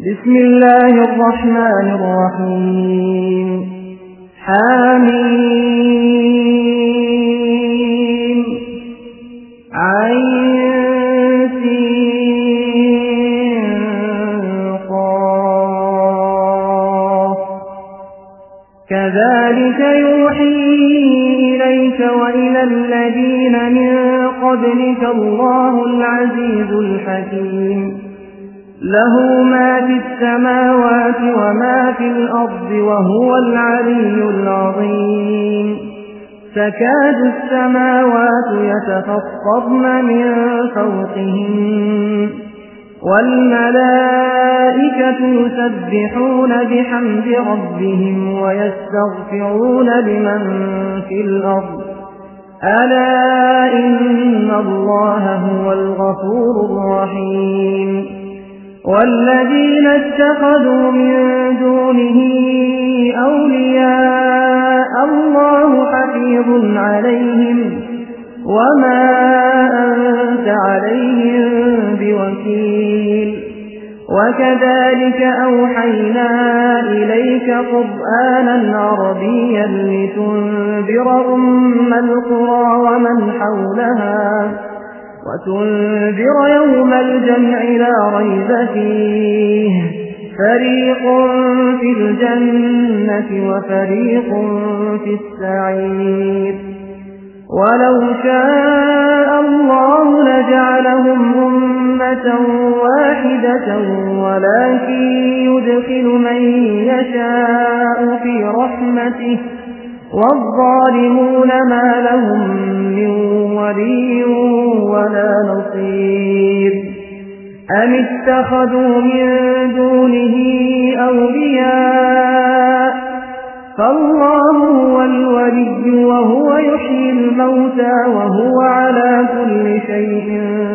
بسم الله الرحمن الرحيم حميم عين سين قاف كذلك يوحي إليك وإلى الذين من قبلك الله العزيز الحكيم له ما في السماوات وما في الأرض وهو العلي العظيم تكاد السماوات يتفطرن من فوقهم والملائكة يسبحون بحمد ربهم ويستغفرون لمن في الأرض ألا إن الله هو الغفور الرحيم والذين اتخذوا من دونه أولياء الله حفيظ عليهم وما أنت عليهم بوكيل وكذلك أوحينا إليك قرآنا عربيا لتنذر أم القرى ومن حولها وتنذر يوم الجمع لا ريب فيه فريق في الجنة وفريق في السعير ولو شاء الله لجعلهم أمة واحدة ولكن يدخل من يشاء في رحمته والظالمون ما لهم من ولي ولا نصير أم اتخذوا من دونه أولياء فالله هو الولي وهو يحيي الموتى وهو على كل شيء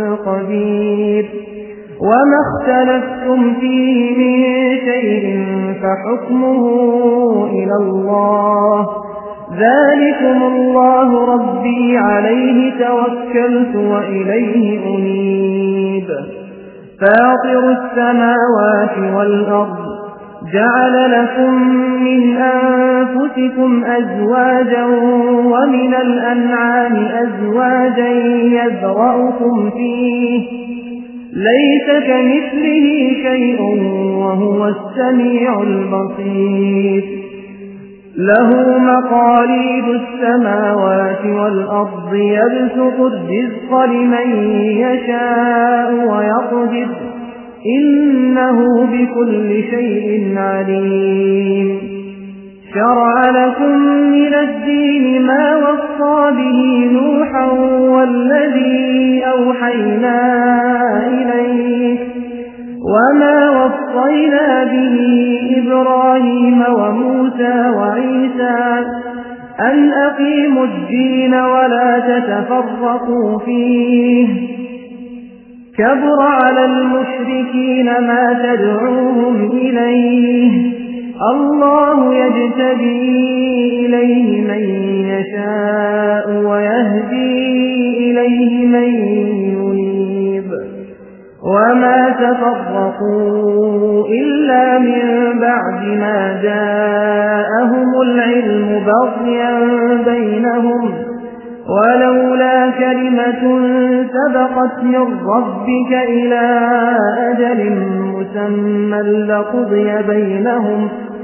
قدير وما اختلفتم فيه من شيء فحكمه إلى الله ذلكم الله ربي عليه توكلت وإليه أنيب فاطر السماوات والأرض جعل لكم من أنفسكم أزواجا ومن الأنعام أزواجا يذرأكم فيه ليس كمثله شيء وهو السميع البصير له مقاليد السماوات والأرض يبسط الرزق لمن يشاء ويقدر إنه بكل شيء عليم شرع لكم من الدين ما وصى به نوحا والذي أوحينا إليك وما وصينا به إبراهيم وموسى وعيسى أن أقيموا الدين ولا تتفرقوا فيه كبر على المشركين ما تدعوهم إليه الله يجتبي إليه من يشاء ويهدي إليه من ينيب وما تفرقوا إلا من بعد ما جاءهم العلم بغيا بينهم ولولا كلمة سبقت من ربك إلى أجل مسمى لقضي بينهم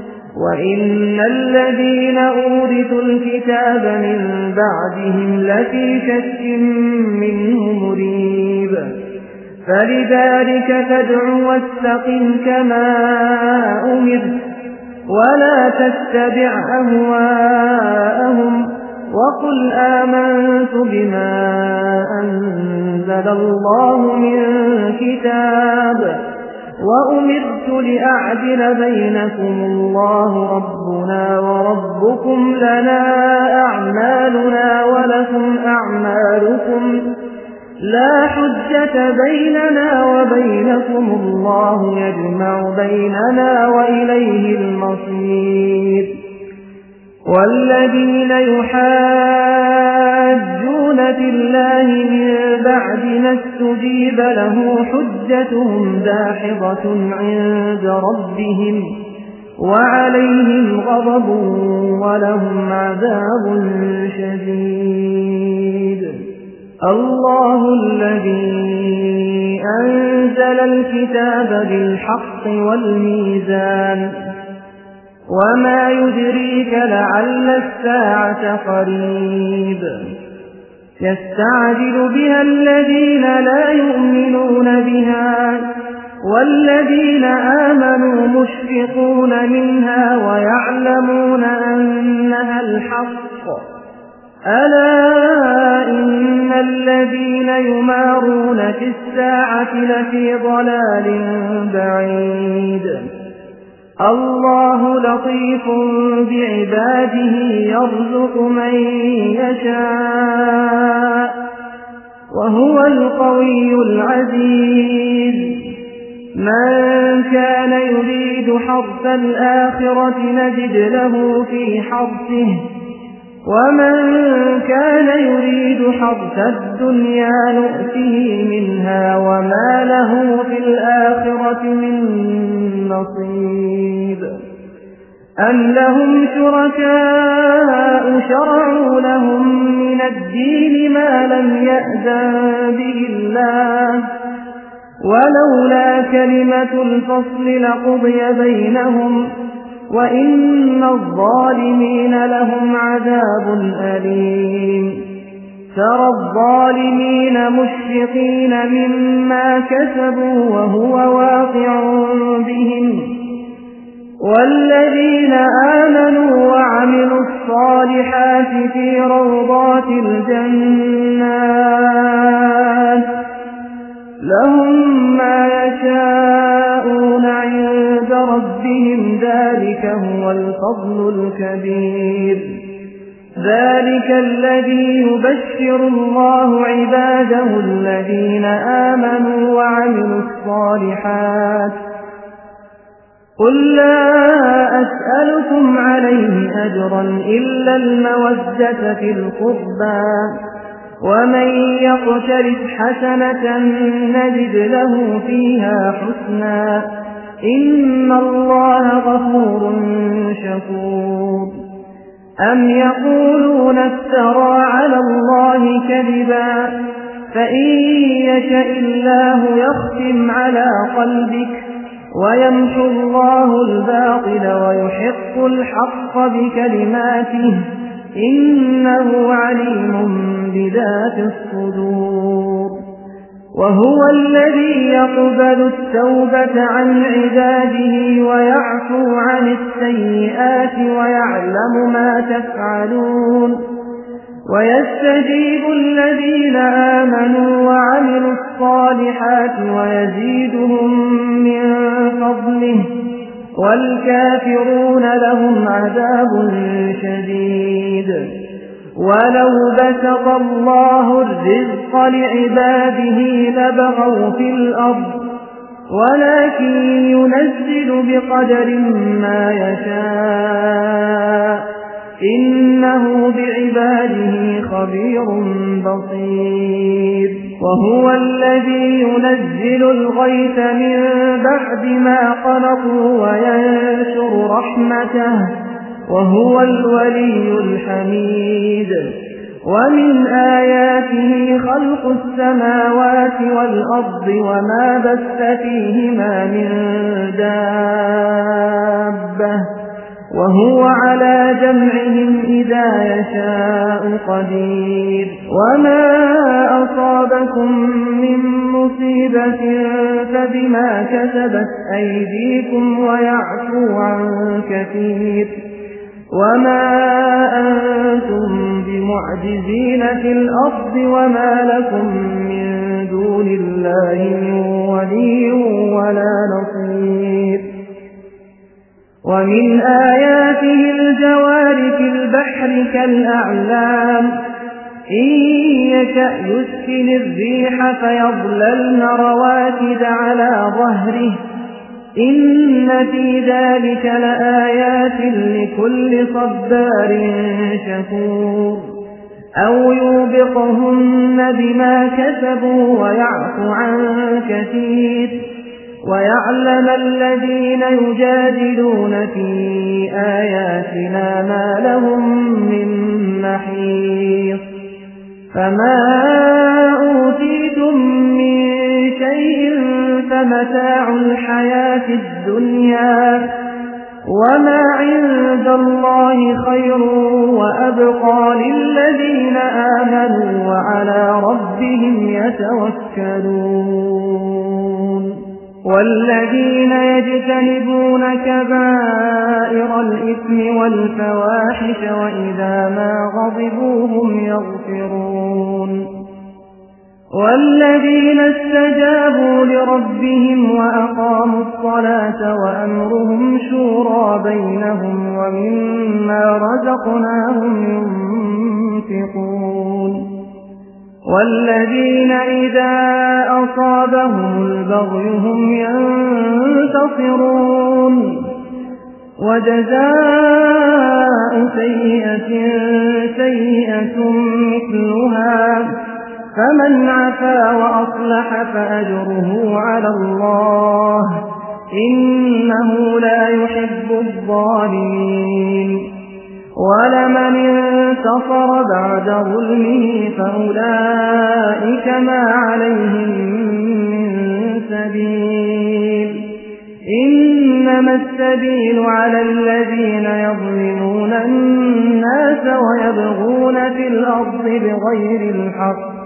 وإن الذين أورثوا الكتاب من بعدهم لفي شك منه مريب فلذلك فادع واستقم كما أمرت ولا تتبع أهواءهم وقل آمنت بما أنزل الله من كتاب وأمرت لأعدل بينكم الله ربنا وربكم لنا أعمالنا ولكم أعمالكم لا حجة بيننا وبينكم الله يجمع بيننا وإليه المصير والذين يحاجون في الله من بعد ما استجيب له حجتهم داحضة عند ربهم وعليهم غضب ولهم عذاب شديد. الله الذي أنزل الكتاب بالحق والميزان وما يدريك لعل الساعة قريب يستعجل بها الذين لا يؤمنون بها والذين آمنوا مشفقون منها ويعلمون أنها الحق. ألا إن الذين يمارون في الساعة لفي ضلال بعيد. الله لطيف بعباده يرزق من يشاء وهو القوي العزيز. من كان يريد حرث الآخرة نجد له في حرثه ومن كان يريد حرث الدنيا نؤته منها وما له في الآخرة من نصيب. أم لهم شركاء شرعوا لهم من الدين ما لم يأذن به الله ولولا كلمة الفصل لقضي بينهم وإن الظالمين لهم عذاب أليم. ترى الظالمين مشفقين مما كسبوا وهو واقع بهم والذين آمنوا وعملوا الصالحات في روضات الجنات لهم ما يشاءون عند ربهم ذلك هو الفضل الكبير. ذلك الذي يبشر الله عباده الذين آمنوا وعملوا الصالحات. قل لا أسألكم عليه أجرا إلا المودة في القربى ومن يقترف حسنة نجد له فيها حسنا إن الله غفور شكور. أم يقولون افترى على الله كذبا فإن يشأ الله يختم على قلبك ويمحو الله الباطل ويحق الحق بكلماته إنه عليم بذات الصدور. وهو الذي يقبل التوبة عن عباده ويعفو عن السيئات ويعلم ما تفعلون ويستجيب الذين آمنوا وعملوا الصالحات ويزيدهم من فضله والكافرون لهم عذاب شديد. ولو بسط الله الرزق لعباده لبغوا في الأرض ولكن ينزل بقدر ما يشاء إنه بعباده خبير بصير. وهو الذي ينزل الغيث من بعد ما قنطوا وينشر رحمته وهو الولي الحميد. ومن آياته خلق السماوات والأرض وما بث فيهما من دابة وهو على جمعهم إذا يشاء قدير. وما أصابكم من مصيبة فبما كسبت أيديكم ويعفو عن كثير. وما أنتم بمعجزين في الأرض وما لكم من دون الله من ولي ولا نصير. ومن آياته الجوار في البحر كالأعلام إن يشأ يسكن الريح فيظللن رواكد على ظهره إن في ذلك لآيات لكل صبار شكور. أو يوبقهن بما كسبوا ويعفو عن كثير ويعلم الذين يجادلون في آياتنا ما لهم من محيص فما أوتيتم من شيء فمتاع الحياة الدنيا وما عند الله خير وأبقى للذين آمنوا وعلى ربهم يتوكلون والذين يجتنبون كبائر الإثم والفواحش وإذا ما غضبوا هم يغفرون والذين استجابوا لربهم وأقاموا الصلاة وأمرهم شورى بينهم ومما رزقناهم ينفقون والذين إذا أصابهم البغي هم ينتصرون وجزاء سيئة سيئة مثلها فمن عفا وأصلح فأجره على الله إنه لا يحب الظالمين ولمن انتصر بعد ظلمه فأولئك ما عليهم من سبيل إنما السبيل على الذين يظلمون الناس ويبغون في الأرض بغير الحق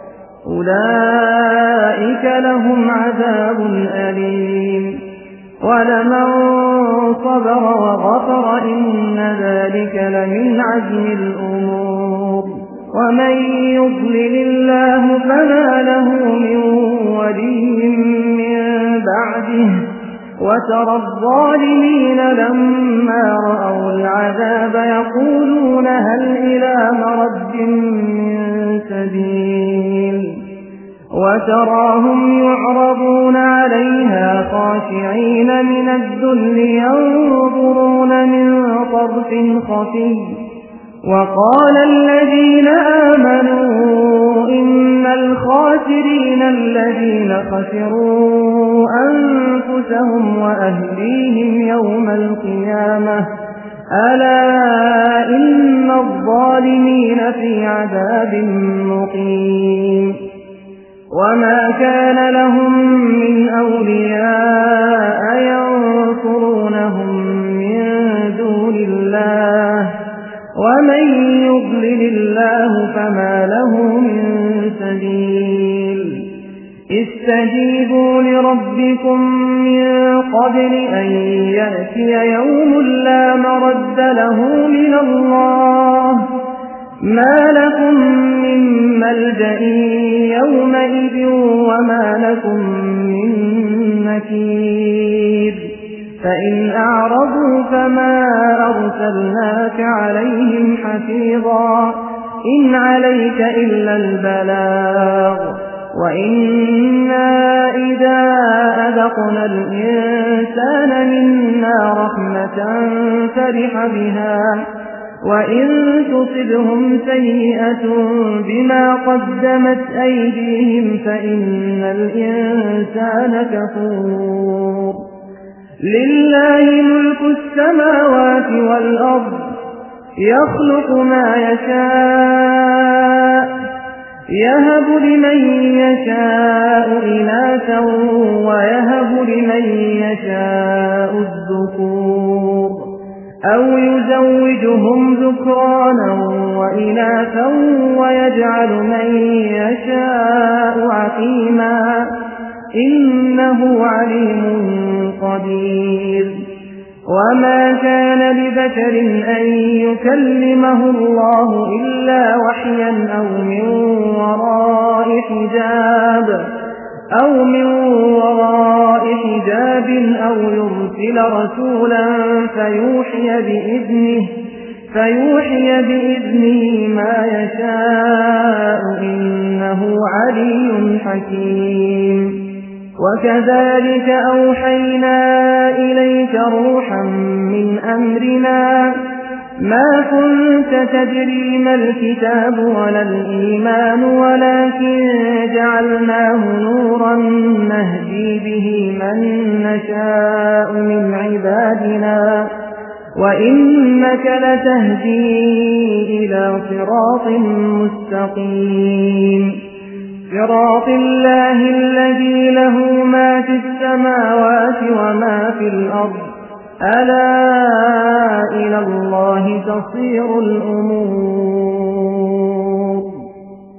أولئك لهم عذاب أليم ولمن صبر وغفر إن ذلك لمن عزم الأمور ومن يضلل الله فما له من ولي من بعده وترى الظالمين لما رأوا العذاب يقولون هل إلى مرد من سبيل وتراهم يعرضون عليها خاشعين من الذل ينظرون من طرف خفي وقال الذين آمنوا إن الخاسرين الذين خسروا أنفسهم وأهليهم يوم القيامة ألا إن الظالمين في عذاب مقيم وما كان لهم من أولياء ينصرونهم من دون الله ومن يضلل الله فما له من سبيل استجيبوا لربكم من قبل أن يأتي يوم لا مرد له من الله ما لكم من ملجأ يومئذ وما لكم من نكير فإن أعرضوا فما أرسلناك عليهم حفيظا إن عليك إلا البلاغ وإنا إذا أذقنا الإنسان منا رحمة فرح بها وإن تصبهم سيئة بما قدمت أيديهم فإن الإنسان كفور لله ملك السماوات والأرض يخلق ما يشاء يهب لمن يشاء إناثا ويهب لمن يشاء الذكور أو يزوجهم ذكرانا وإناثا ويجعل من يشاء عقيما إنه عليم قدير وما كان لبشر أن يكلمه الله إلا وحيا أو من وراء حجاب أو يرسل رسولا فيوحي بإذنه ما يشاء إنه علي حكيم وكذلك أوحينا إليك روحا من أمرنا ما كنت تدري ما الكتاب ولا الإيمان ولكن جعلناه نورا نهدي به من نشاء من عبادنا وإنك لتهدي إلى صراط مستقيم صراط الله الذي له ما في السماوات وما في الأرض ألا إلى الله تصير الأمور